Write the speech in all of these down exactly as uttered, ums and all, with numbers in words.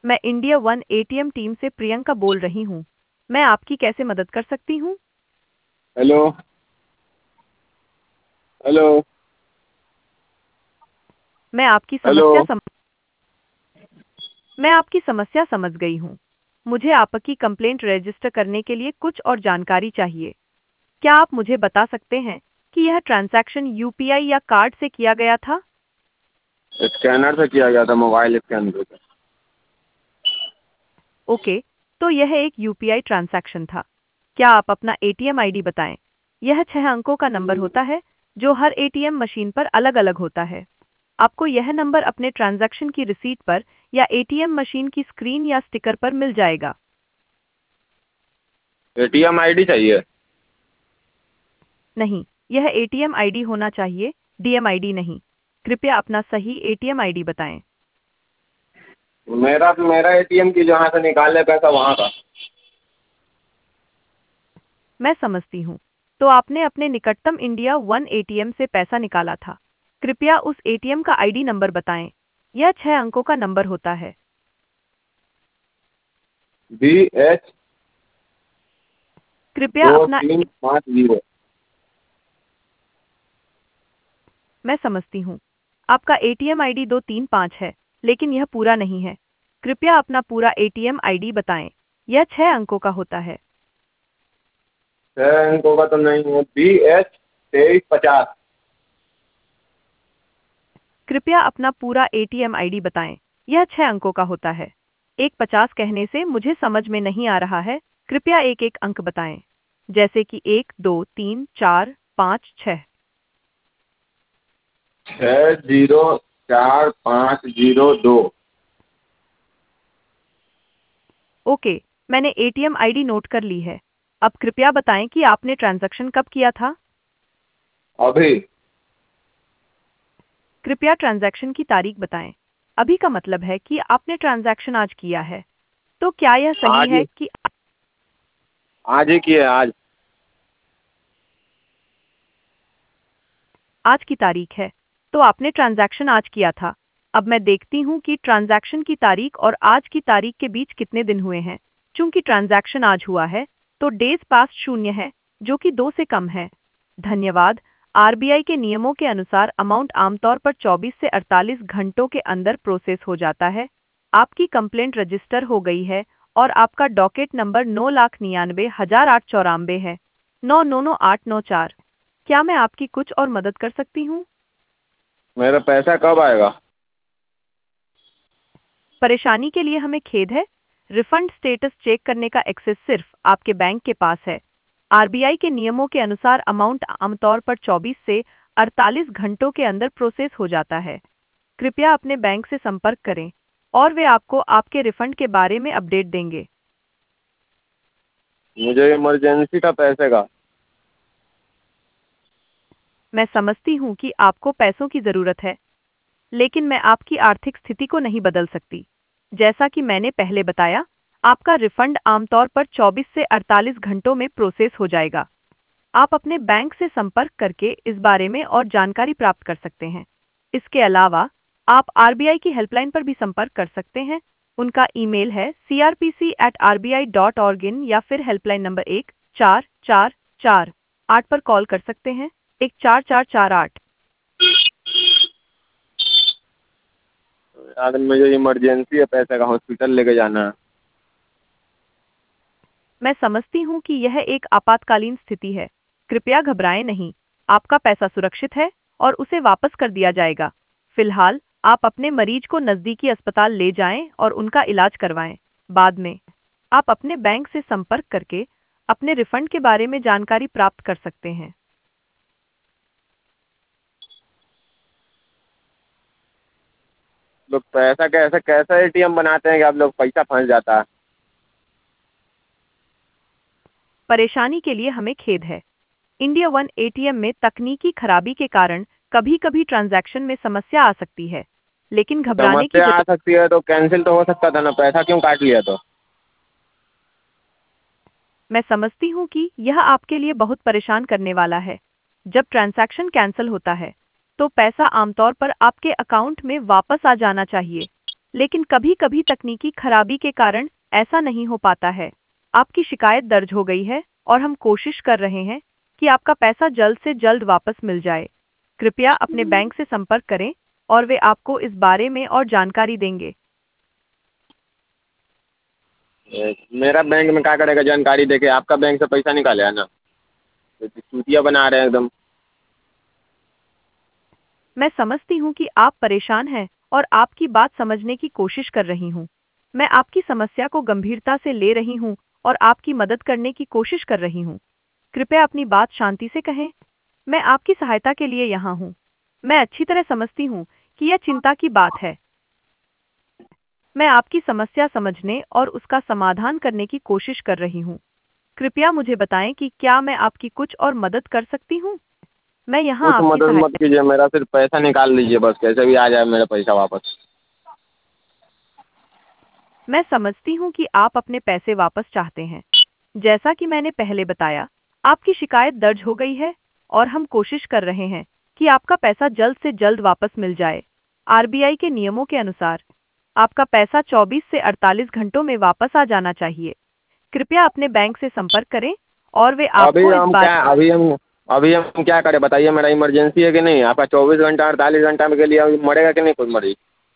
मैं India one ATM team से प्रियंका बोल रही हूँ। मैं आपकी कैसे मदद कर सकती हूँ? हेलो। हेलो। मैं आपकी हेलो। समस्या सम... मैं आपकी समस्या समझ गई हूँ। मुझे आपकी कंप्लेंट रजिस्टर करने के लिए कुछ और जानकारी चाहिए। क्या आप मुझे बता सकते हैं कि यह ट्रांजैक्शन यूपीआई या कार्ड से किया गया था? स्कैनर से किया गया था, मोबाइल स्कैनर से। ओके, तो यह एक यूपीआई ट्रांजैक्शन था। क्या आप अपना एटीएम आईडी बताएं? यह छह अंकों का नंबर होता है जो हर एटीएम मशीन पर अलग-अलग होता है। आपको यह नंबर अपने ट्रांजैक्शन की रिसीट पर या एटीएम मशीन की स्क्रीन या स्टिकर पर मिल जाएगा। एटीएम आईडी चाहिए। नहीं, यह एटीएम आईडी होना चाहिए, डीएम आईडी नहीं। कृपया अपना सही एटीएम आईडी बताएं। मेरा मेरा एटीएम की जहाँ से निकाले पैसा वहाँ का। मैं समझती हूँ। तो आपने अपने निकटतम इंडिया वन एटीएम से पैसा निकाला था। कृपया उस एटीएम का आईडी नंबर बताएं। यह छह अंकों का नंबर होता है। बी एच कृपया दो अपना तीन पाँच जीरो। मैं समझती हूँ। आपका एटीएम आईडी दो तीन पाँच है, लेकिन यह पूरा नहीं है। कृपया अपना पूरा एटीएम आईडी बताएं। यह छह अंकों का होता है। छः अंकों का तो नहीं है। बी एच तेईस पचास। कृपया अपना पूरा एटीएम आईडी बताएं। यह छह अंकों का होता है। एक पचास कहने से मुझे समझ में नहीं आ रहा है। कृपया एक एक अंक बताएं, जैसे कि एक दो तीन चार पाँच छः। छः जीरो चार पाँच जीरो दो। ओके, मैंने एटीएम आईडी नोट कर ली है। अब कृपया बताएं कि आपने ट्रांजैक्शन कब किया था। अभी। कृपया ट्रांजैक्शन की तारीख बताएं। अभी का मतलब है कि आपने ट्रांजैक्शन आज किया है। तो क्या यह सही आज है ही कि आज ही किए आज। आज की तारीख है? तो आपने ट्रांजैक्शन आज किया था। अब मैं देखती हूँ कि ट्रांजैक्शन की तारीख और आज की तारीख के बीच कितने दिन हुए हैं। चूंकि ट्रांजैक्शन आज हुआ है, तो डेज पास्ट शून्य है, जो कि दो से कम है। धन्यवाद। आरबीआई के नियमों के अनुसार अमाउंट आमतौर पर चौबीस से अड़तालीस घंटों के अंदर प्रोसेस हो जाता है। आपकी कंप्लेंट रजिस्टर हो गई है और आपका डॉकेट नंबर नौ लाख निन्यानवे हजार आठ चौरानवे है। नौ नौ नौ आठ नौ चार। क्या मैं आपकी कुछ और मदद कर सकती हूँ? मेरा पैसा कब आएगा? परेशानी के लिए हमें खेद है। रिफंड स्टेटस चेक करने का एक्सेस सिर्फ आपके बैंक के पास है। आरबीआई के नियमों के अनुसार अमाउंट आमतौर पर चौबीस से अड़तालीस घंटों के अंदर प्रोसेस हो जाता है। कृपया अपने बैंक से संपर्क करें और वे आपको आपके रिफंड के बारे में अपडेट देंगे। मुझे इमरजेंसी था पैसे का। मैं समझती हूँ कि आपको पैसों की ज़रूरत है, लेकिन मैं आपकी आर्थिक स्थिति को नहीं बदल सकती। जैसा कि मैंने पहले बताया, आपका रिफंड आमतौर पर चौबीस से अड़तालीस घंटों में प्रोसेस हो जाएगा। आप अपने बैंक से संपर्क करके इस बारे में और जानकारी प्राप्त कर सकते हैं। इसके अलावा आप आरबीआई की हेल्पलाइन पर भी संपर्क कर सकते हैं। उनका ईमेल है C R P C at R B I dot org in या फिर हेल्पलाइन नंबर एक चार चार चार आठ पर कॉल कर सकते हैं। एक चार चार चार आठ। यार मुझे इमरजेंसी है पैसे का, हॉस्पिटल लेके जाना है। मैं समझती हूँ कि यह एक आपातकालीन स्थिति है। कृपया घबराएं नहीं। आपका पैसा सुरक्षित है और उसे वापस कर दिया जाएगा। फिलहाल आप अपने मरीज को नज़दीकी अस्पताल ले जाएं और उनका इलाज करवाएं। बाद में आप अपने बैंक से संपर्क करके अपने रिफंड के बारे में जानकारी प्राप्त कर सकते हैं। लोग पैसा कैसे कैसा एटीएम बनाते हैं कि आप लोग पैसा फंस जाता है? परेशानी के लिए हमें खेद है। इंडिया वन एटीएम में तकनीकी खराबी के कारण कभी-कभी ट्रांजैक्शन में समस्या आ सकती है, लेकिन घबराने की समस्या आ जरूरत। सकती है तो कैंसिल तो हो सकता था ना, पैसा क्यों काट लिया तो? मैं समझती हूँ कि यह आपके लिए बहुत परेशान करने वाला है। जब ट्रांजैक्शन कैंसिल होता है, तो पैसा आमतौर पर आपके अकाउंट में वापस आ जाना चाहिए। लेकिन कभी कभी तकनीकी खराबी के कारण ऐसा नहीं हो पाता है। आपकी शिकायत दर्ज हो गई है और हम कोशिश कर रहे हैं कि आपका पैसा जल्द से जल्द वापस मिल जाए। कृपया अपने बैंक से संपर्क करें और वे आपको इस बारे में और जानकारी देंगे। ए, मेरा बैंक में क्या करेगा जानकारी देके? आपका बैंक से पैसा निकाले है ना, तो चूतिया बना रहे हैं एकदम। मैं समझती हूँ कि आप परेशान हैं और आपकी बात समझने की कोशिश कर रही हूँ। मैं आपकी समस्या को गंभीरता से ले रही हूँ और आपकी मदद करने की कोशिश कर रही हूँ। कृपया अपनी बात शांति से कहें। मैं आपकी सहायता के लिए यहाँ हूँ। मैं अच्छी तरह समझती हूँ कि यह चिंता की बात है। मैं आपकी समस्या समझने और उसका समाधान करने की कोशिश कर रही हूँ। कृपया मुझे बताएं कि क्या मैं आपकी कुछ और मदद कर सकती हूँ। मैं यहाँ कुछ आपकी मदद मत सहायता कीजिए, मेरा सिर्फ पैसा निकाल लीजिए बस, कैसे भी आ जाए मेरा पैसा वापस। मैं समझती हूँ कि आप अपने पैसे वापस चाहते हैं। जैसा कि मैंने पहले बताया, आपकी शिकायत दर्ज हो गई है और हम कोशिश कर रहे हैं कि आपका पैसा जल्द से जल्द वापस मिल जाए। आरबीआई के नियमों के अनुसार आपका पैसा चौबीस से अड़तालीस घंटों में वापस आ जाना चाहिए। कृपया अपने बैंक से संपर्क करें और वे अभी आपको इस हम क्या बारे अभी हम अभी हम क्या करें बताइए? मेरा इमरजेंसी है कि नहीं? आपका चौबीस घंटा अड़तालीस घंटा में के लिए अभी मरेगा कि नहीं कोई मरीज?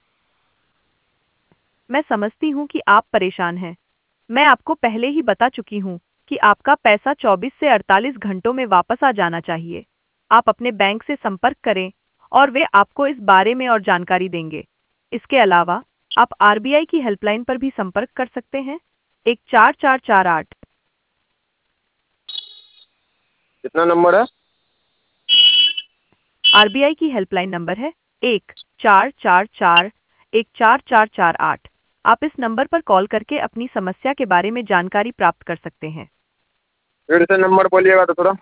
मैं समझती हूँ कि आप परेशान हैं। मैं आपको पहले ही बता चुकी हूँ कि आपका पैसा चौबीस से अड़तालीस घंटों में वापस आ जाना चाहिए। आप अपने बैंक से संपर्क करें और वे आपको इस बारे में और जानकारी देंगे। इसके अलावा आप आरबीआई की हेल्पलाइन पर भी संपर्क कर सकते हैं, एक चार चार चार आठ। कितना नंबर है? आरबीआई की हेल्पलाइन नंबर है एक चार चार चार एक चार चार चार आठ। आप इस नंबर पर कॉल करके अपनी समस्या के बारे में जानकारी प्राप्त कर सकते हैं। फिर से नंबर बोलिएगा तो थोड़ा।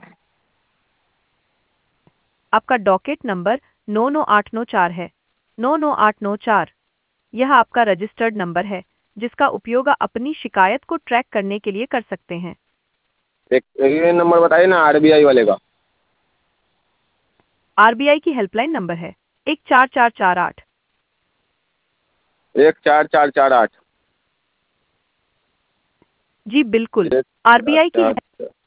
आपका डॉकेट नंबर नौ नौ आठ नौ चार है। नौ नौ आठ नौ चार। यह आपका रजिस्टर्ड नंबर है जिसका उपयोग आप अपनी शिकायत को ट्रैक करने के लिए कर सकते हैं। एक ये नंबर बताइए ना आरबीआई वाले का। आरबीआई की हेल्पलाइन नंबर है एक चार चार चार आठ। एक चार चार चार आठ। जी बिल्कुल। एक चार आरबीआई की चार चार